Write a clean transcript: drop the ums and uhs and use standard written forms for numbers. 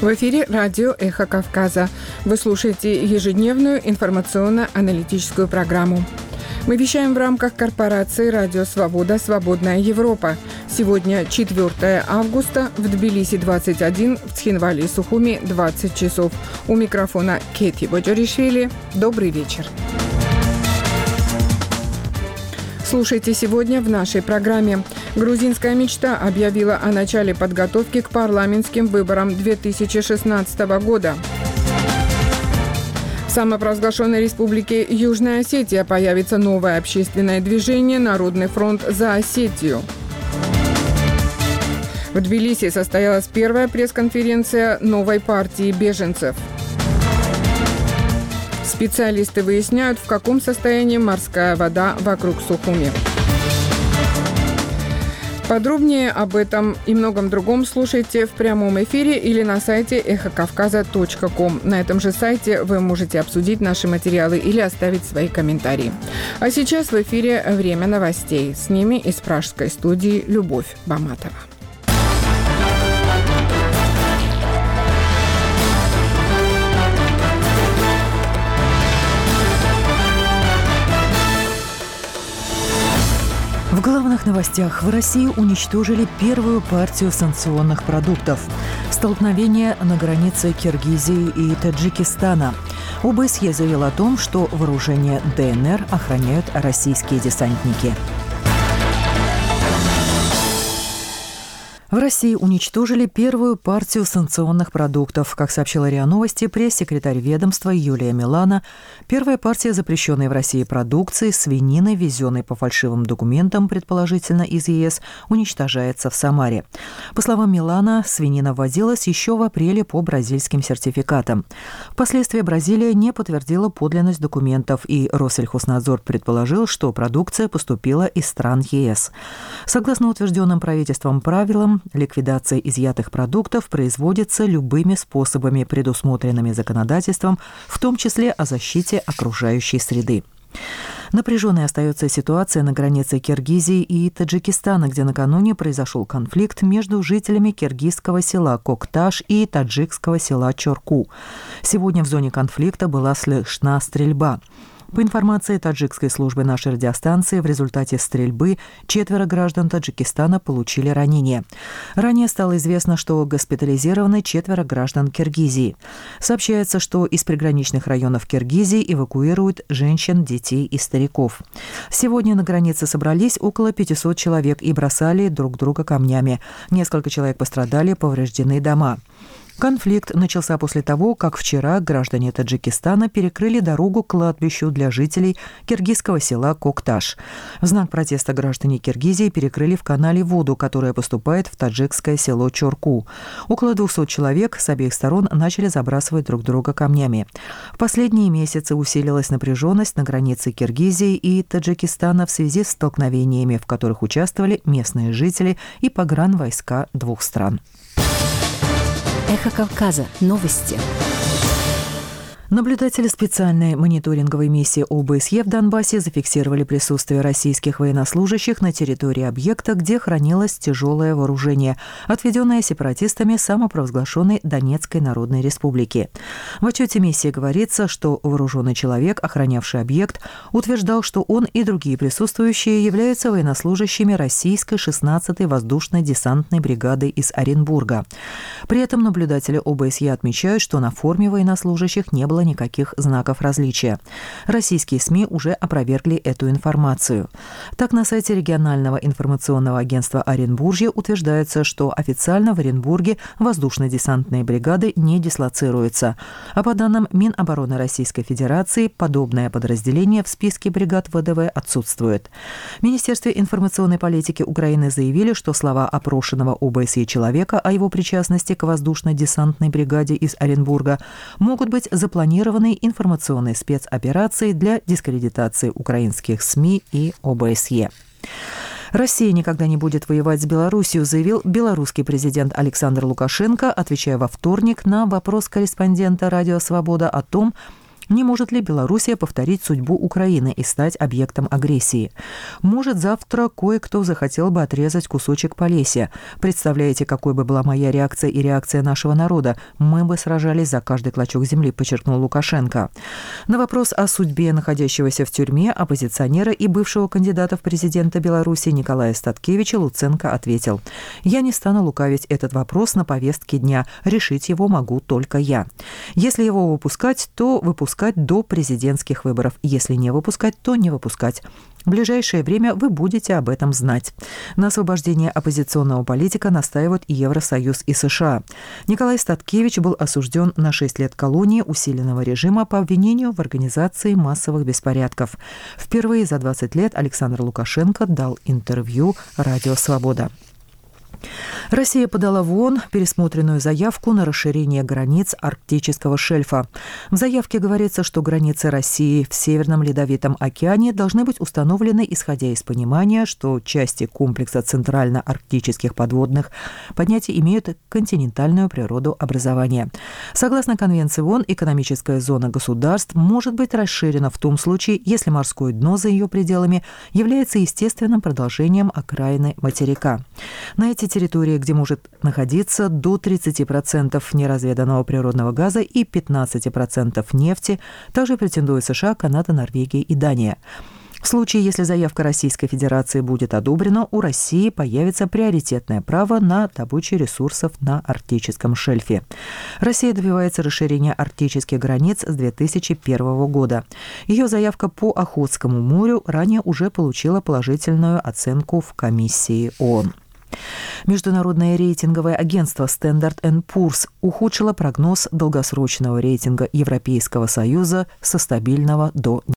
В эфире радио «Эхо Кавказа». Вы слушаете ежедневную информационно-аналитическую программу. Мы вещаем в рамках корпорации «Радио Свобода. Свободная Европа». Сегодня 4 августа, в Тбилиси 21, в Цхинвале и Сухуми 20 часов. У микрофона Кети Боджоришвили. Добрый вечер. Слушайте сегодня в нашей программе. Грузинская мечта объявила о начале подготовки к парламентским выборам 2016 года. В самопровозглашенной республике Южная Осетия появится новое общественное движение «Народный фронт за Осетию». В Тбилиси состоялась первая пресс-конференция новой партии беженцев. Специалисты выясняют, в каком состоянии морская вода вокруг Сухуми. Подробнее об этом и многом другом слушайте в прямом эфире или на сайте эхокавказа.ком. На этом же сайте вы можете обсудить наши материалы или оставить свои комментарии. А сейчас в эфире «Время новостей». С ними из пражской студии Любовь Баматова. В главных новостях: в России уничтожили первую партию санкционных продуктов. Столкновение на границе Киргизии и Таджикистана. ОБСЕ заявил о том, что вооружение ДНР охраняют российские десантники. В России уничтожили первую партию санкционных продуктов. Как сообщила РИА Новости, пресс-секретарь ведомства Юлия Милана, первая партия запрещенной в России продукции, свинины, везенной по фальшивым документам, предположительно из ЕС, уничтожается в Самаре. По словам Милана, свинина ввозилась еще в апреле по бразильским сертификатам. Впоследствии Бразилия не подтвердила подлинность документов, и Россельхознадзор предположил, что продукция поступила из стран ЕС. Согласно утвержденным правительством правилам, ликвидация изъятых продуктов производится любыми способами, предусмотренными законодательством, в том числе о защите окружающей среды. Напряженной остается ситуация на границе Киргизии и Таджикистана, где накануне произошел конфликт между жителями киргизского села Кокташ и таджикского села Чорку. Сегодня в зоне конфликта была слышна стрельба. По информации таджикской службы нашей радиостанции, в результате стрельбы 4 граждан Таджикистана получили ранения. Ранее стало известно, что госпитализированы 4 граждан Киргизии. Сообщается, что из приграничных районов Киргизии эвакуируют женщин, детей и стариков. Сегодня на границе собрались около 500 человек и бросали друг друга камнями. Несколько человек пострадали, повреждены дома. Конфликт начался после того, как вчера граждане Таджикистана перекрыли дорогу к кладбищу для жителей киргизского села Кокташ. В знак протеста граждане Киргизии перекрыли в канале воду, которая поступает в таджикское село Чорку. Около 200 человек с обеих сторон начали забрасывать друг друга камнями. В последние месяцы усилилась напряженность на границе Киргизии и Таджикистана в связи с столкновениями, в которых участвовали местные жители и погранвойска двух стран. Эхо Кавказа. Новости. Наблюдатели специальной мониторинговой миссии ОБСЕ в Донбассе зафиксировали присутствие российских военнослужащих на территории объекта, где хранилось тяжелое вооружение, отведенное сепаратистами самопровозглашенной Донецкой Народной Республики. В отчете миссии говорится, что вооруженный человек, охранявший объект, утверждал, что он и другие присутствующие являются военнослужащими российской 16-й воздушно-десантной бригады из Оренбурга. При этом наблюдатели ОБСЕ отмечают, что на форме военнослужащих не было никаких знаков различия. Российские СМИ уже опровергли эту информацию. Так, на сайте регионального информационного агентства Оренбуржье утверждается, что официально в Оренбурге воздушно-десантные бригады не дислоцируются. А по данным Минобороны Российской Федерации, подобное подразделение в списке бригад ВДВ отсутствует. В Министерстве информационной политики Украины заявили, что слова опрошенного ОБСЕ человека о его причастности к воздушно-десантной бригаде из Оренбурга могут быть запланированы информационной спецоперацией для дискредитации украинских СМИ и ОБСЕ. Россия никогда не будет воевать с Белоруссией, заявил белорусский президент Александр Лукашенко, отвечая во вторник на вопрос корреспондента «Радио Свобода» о том, Не может ли Белоруссия повторить судьбу Украины и стать объектом агрессии? Может, завтра кое-кто захотел бы отрезать кусочек Полесья. Представляете, какой бы была моя реакция и реакция нашего народа? Мы бы сражались за каждый клочок земли, подчеркнул Лукашенко. На вопрос о судьбе находящегося в тюрьме оппозиционера и бывшего кандидата в президента Беларуси Николая Статкевича Луценко ответил: «Я не стану лукавить, этот вопрос на повестке дня. Решить его могу только я. Если его выпускать, то выпускать до президентских выборов. Если не выпускать, то не выпускать. В ближайшее время вы будете об этом знать». На освобождение оппозиционного политика настаивают и Евросоюз, и США. Николай Статкевич был осужден на 6 лет колонии усиленного режима по обвинению в организации массовых беспорядков. Впервые за 20 лет Александр Лукашенко дал интервью «Радио Свобода». Россия подала в ООН пересмотренную заявку на расширение границ арктического шельфа. В заявке говорится, что границы России в Северном Ледовитом океане должны быть установлены, исходя из понимания, что части комплекса центрально-арктических подводных понятий имеют континентальную природу образования. Согласно Конвенции ООН, экономическая зона государств может быть расширена в том случае, если морское дно за ее пределами является естественным продолжением окраины материка. На эти территории, где может находиться до 30% неразведанного природного газа и 15% нефти, также претендуют США, Канада, Норвегия и Дания. В случае, если заявка Российской Федерации будет одобрена, у России появится приоритетное право на добычу ресурсов на арктическом шельфе. Россия добивается расширения арктических границ с 2001 года. Ее заявка по Охотскому морю ранее уже получила положительную оценку в комиссии ООН. Международное рейтинговое агентство Standard & Poor's ухудшило прогноз долгосрочного рейтинга Европейского Союза со стабильного до